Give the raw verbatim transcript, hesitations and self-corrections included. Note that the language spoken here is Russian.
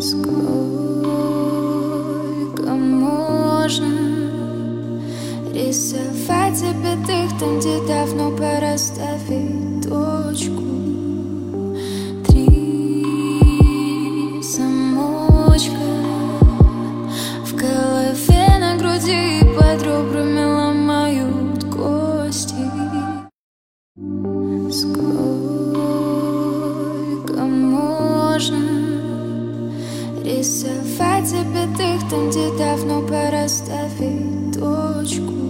Сколько можно рисовать запятых там, где давно пора ставить точку. Три замочка в голове, на груди и под ребрами ломают кости. Сколько можно рисовать запятых там, где давно пора ставить точку.